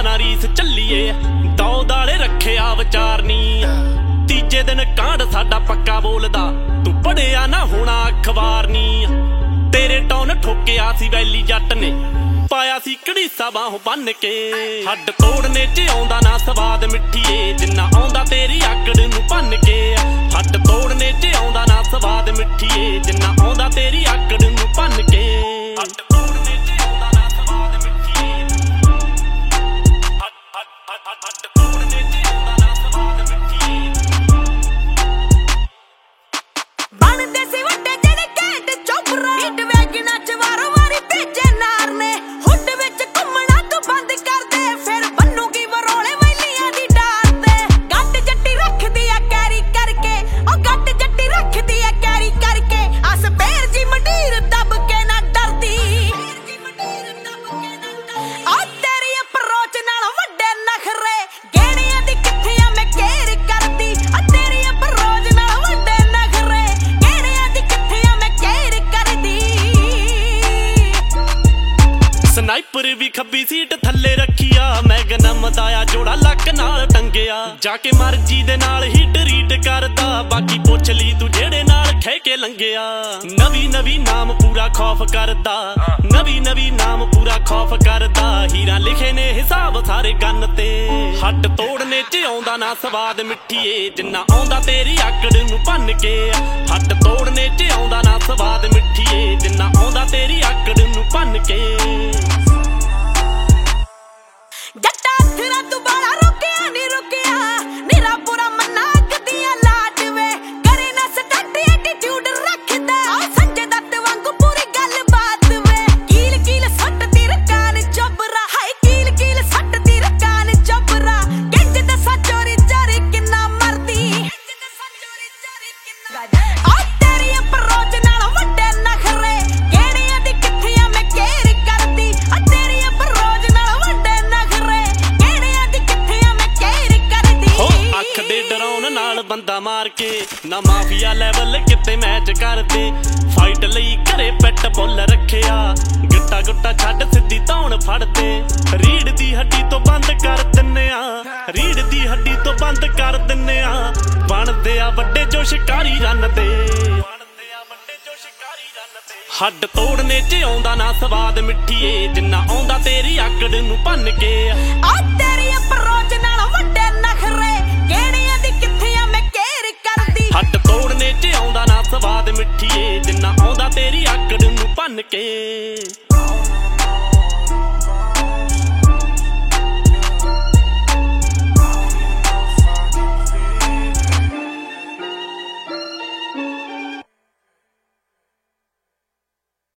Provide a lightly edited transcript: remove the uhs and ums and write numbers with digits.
ਨਾ ਰੀਸ ਚੱਲੀਏ ਦੋ ਦਾਲੇ ਰੱਖਿਆ ਵਿਚਾਰ ਨੀ। ਤੀਜੇ ਦਿਨ ਕਾਂਡ ਸਾਡਾ ਪੱਕਾ ਬੋਲਦਾ ਤੂੰ ਪੜਿਆ ਨਾ ਹੋਣਾ ਅਖਬਾਰ ਨੀ। ਤੇਰੇ ਟੌਨ ਠੋਕਿਆ ਸੀ ਵੈਲੀ ਜੱਟ ਨੇ ਪਾਇਆ ਸੀ ਘੜੀਸਾ ਬਾਹੋਂ ਬੰਨ ਕੇ। ਹੱਡ ਤੋੜਨੇ ਚ ਆਉਂਦਾ ਨਾ ਸਵਾਦ ਮਿੱਠੀਏ ਜਿੰਨਾ ਆਉਂਦਾ ਤੇਰੀ ਆਕੜ ਨੂੰ ਭੰਨ ਕੇ। ਹੱਡ ਤੋੜਨੇ ਚ ਆਉਂਦਾ ਨਾ ਸਵਾਦ ਮਿੱਠੀਏ ਜਿੰਨਾ ਆਉਂਦਾ ਤੇਰੀ ਆਕੜ ਨੂੰ ਭੰਨ ਕੇ। ਹੱਡ ਤੋੜਨੇ ਚ ਆਉਂਦਾ ਨਾ ਸਵਾਦ ਮਿੱਠੀਏ ਹੱਡ ਤੋੜਨੇ ਚ ਆਉਂਦਾ ਨਾ ਸਵਾਦ ਮਿੱਠੀਏ। ਬਣਦੇ ਸੀ ਵੱਡੇ ਜਿਹੜੇ ਘੈਂਟ ਚੋਬਰਾ ਹੀਟ ਵੈਗਨਾਂ ਚ ਵਾਰੋ ਵਾਰੀ ਭੇਜੇ ਨਾਰ ਨੇ। ਹੁੱਡ ਵਿੱਚ ਘੁੰਮਣਾ ਤੂੰ ਬੰਦ ਕਰ ਦੇ ਫਿਰ ਬੰਨੂਗੀ ਵਰੋਲੇ ਵੈਲੀਆਂ ਦੀ ਡਾਰ ਤੇ। ਗੱਟ ਜੱਟੀ ਰੱਖਦੀ ਆ ਕੈਰੀ ਕਰਕੇ ਉਹ ਗੱਟ ਜੱਟੀ ਰੱਖਦੀ ਆ ਕੈਰੀ ਕਰਕੇ। ਅਸ ਬੇਰ ਜੀ ਮੰਡੀਰ ਦੱਬ ਕੇ ਨਾ ਡਰਦੀ ਆ ਤੇਰੀ ਅਪਰੋਚ ਨਾਲ ਵੱਡੇ ਨਖਰੇ ਗੇੜੀਆਂ ਦੀ ਕਿੱਥੇ ਆ ਮੈਂ ਕੇਰ ਕਰਦੀ। ਆ ਤੇਰੀ ਅਪਰੋਚ ਨਾਲ ਵੱਡੇ ਨਖਰੇ ਗੇੜੀਆਂ ਦੀ ਕਿੱਥੇ ਆ ਮੈਂ ਕੇਰ ਕਰਦੀ। ਸਨਾਈਪਰ ਵੀ ਖੱਬੀ ਸੀਟ ਥੱਲੇ ਰੱਖਿਆ ਮੈਗਨਮ ਦਾ ਆ ਜੋੜਾ ਲੱਕ ਨਾਲ ਟੰਗਿਆ। ਜਾ ਕੇ ਮਰਜੀ ਦੇ ਨਾਲ ਹੀ ਟਰੀਟ ਕਰਦਾ ਬਾਕੀ ਪੁੱਛ ਲਈ ਤੂੰ ਜਿਹੜੇ ਨਾਲ ਖਹਿ ਕੇ ਲੰਘਿਆ। ਨਵੀਂ ਨਵੀਂ ਨਾਮ ਪੂਰਾ ਖੌਫ ਕਰਦਾ ਨਵੀਂ ਨਵੀਂ ਨਾਮ ਪੂਰਾ ਖੌਫ ਕਰਦਾ। ਹੀਰਾ ਲਿਖੇ ਨੇ ਹਿਸਾਬ ਸਾਰੇ ਗੰਨ ਤੇ। ਹੱਡ ਤੋੜਨੇ ਚ ਆਉਂਦਾ ਨਾ ਸਵਾਦ ਮਿੱਠੀਏ ਜਿੰਨਾ ਆਉਂਦਾ ਤੇਰੀ ਆਕੜ ਨੂੰ ਭੰਨ ਕੇ। ਹੱਡ ਤੋੜਨੇ ਚ ਆਉਂਦਾ ਨਾ ਸਵਾਦ ਮਿੱਠੀਏ ਜਿੰਨਾ ਆਉਂਦਾ ਤੇਰੀ ਆਕੜ ਨੂੰ ਭੰਨ ਕੇ। ਜੱਟਾ ਥਰਾ ਤੂੰ ਬਾਲਾ ਰੁਕਿਆ ਨੀ ਰੁਕਿਆ ਨੀਰਾ ਪੂਰਾ ਮਨਾ ਕਦੀਆਂ ਲਾਟ ਵੇ। ਕਰੇ ਨਾ ਸਟੱਟ ਐਟੀਟਿਊਡ ਰੱਖਦਾ ਸੰਜੇ ਦੱਤ ਵਾਂਗੂ ਪੂਰੀ ਗੱਲ ਬਾਤ ਵੇ। ਕੀਲ ਕੀਲ ਸੱਟ ਦੀ ਰਕਾਨ ਚੋਬਰਾ ਹਾਏ ਕੀਲ ਕੀਲ ਸੱਟ ਦੀ ਰਕਾਨ ਚੋਬਰਾ। ਗਿੱਜ ਦੱਸਾਂ ਚੋਰੀ ਚਾਰੀ ਕਿੰਨਾ ਮਰਦੀ ਆ ਤੇਰੀ ਅਪਰੋਚ ਨਾਲ ਵੱਡੇ ਨਖਰੇ ਗੇੜੀਆਂ ਦੀ ਕਿੱਥੇ ਆ ਮੈਂ ਕੇਰ ਕਰਦੀ। ਆ ਤੇਰੀ ਅਪਰੋਚ ਨਾਲ ਵੱਡੇ ਨਖਰੇ ਗੇੜੀਆਂ ਦੀ ਕਿੱਥੇ ਆ ਮੈਂ ਕੇਰ ਕਰਦੀ। ਹੋ ਅੱਖ ਦੇ ਡਰਾਉਣ ਨਾਲ ਬੰਦਾ ਮਾਰ ਕੇ ਨਾ ਮਾਫੀਆ ਲੈਵਲ ਕਿਤੇ ਮੈਚ ਕਰਦੇ। ਫਾਈਟ ਲਈ ਘਰੇ ਪੈਟ ਬੁੱਲ ਰੱਖਿਆ ਗਿੱਟਾ ਗੁੱਟਾ ਛੱਡ ਸਿੱਧੀ ਧੌਣ ਫੜਦੇ। ਰੀੜ ਦੀ ਹੱਡੀ ਤੋਂ ਬੰਦ ਕਰ ਦਿੰਨੇ ਆ ਰੀੜ ਦੀ ਹੱਡੀ ਤੋਂ ਬੰਦ ਕਰ ਦਿੰਨੇ ਆ। ਬਣਦੇ ਆ ਵੱਡੇ ਜੋ ਸ਼ਿਕਾਰੀ ਰੰਨ ਤੇ। ਹੱਡ ਤੋੜਨੇ ਚ ਆਉਂਦਾ ਨਾ ਸਵਾਦ ਮਿੱਠੀਏ ਜਿੰਨਾ ਆਉਂਦਾ ਤੇਰੀ ਆਕੜ ਨੂੰ ਭੰਨ ਕੇ। ਆ ਤੇਰੀ ਅਪਰੋਚ ਨਾਲ ਵੱਡੇ ਨਖਰੇ ਗੇੜੀਆਂ ਦੀ ਕਿੱਥੇ ਆ ਮੈਂ ਕੇਰ ਕਰਦੀ। ਹੱਡ ਤੋੜਨੇ ਚ ਆਉਂਦਾ ਨਾ ਸਵਾਦ ਮਿੱਠੀਏ ਜਿੰਨਾ ਆਉਂਦਾ ਤੇਰੀ ਆਕੜ ਨੂੰ ਭੰਨ ਕੇ।